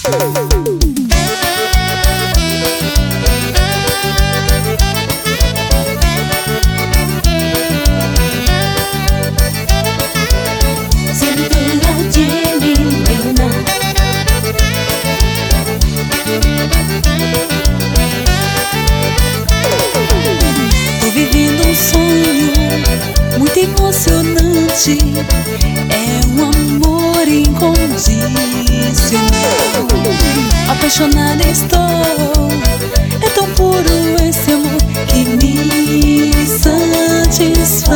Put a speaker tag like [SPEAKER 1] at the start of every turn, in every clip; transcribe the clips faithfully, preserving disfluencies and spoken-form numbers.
[SPEAKER 1] Emocionante, é um amor incondicional. Apaixonada estou, é tão puro esse amor que me satisfaz.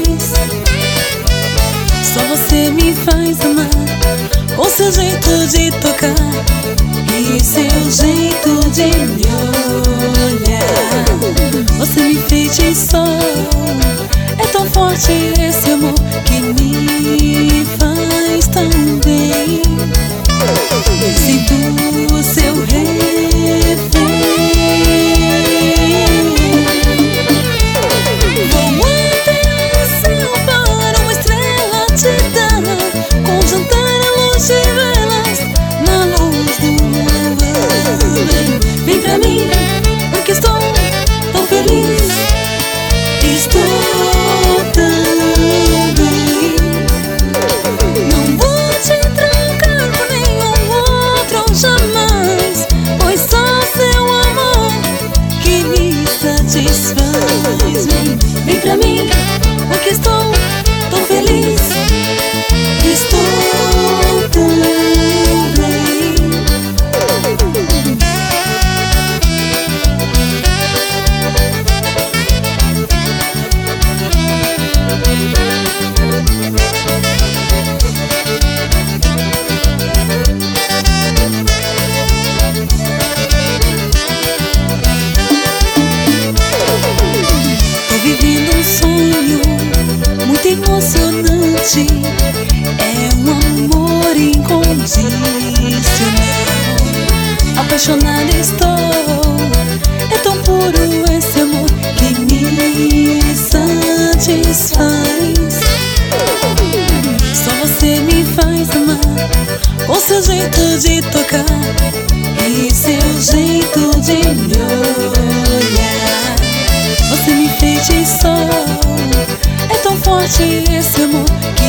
[SPEAKER 1] Só você me faz amar, com seu jeito de tocar e seu jeito de me olhar. Você me feitiçou, é tão forte esse amor que me faz tão bem. Sinto o seu refém. Vou até o céu para uma estrela te dar, com jantar à luz de velas, na luz do luar. Vem pra mim, porque estou tão feliz. Estou tão bem. Não vou te trocar por nenhum outro jamais, pois só seu amor que me satisfaz. Vem, vem pra mim, porque estou tão feliz. Estou tão bem. Vivendo um sonho muito emocionante, é um amor incondicional. Apaixonada estou, é tão puro esse amor que me satisfaz. Só você me faz amar, com seu jeito de tocar e seu jeito de me olhar. Você me feitiçou, é tão forte esse amor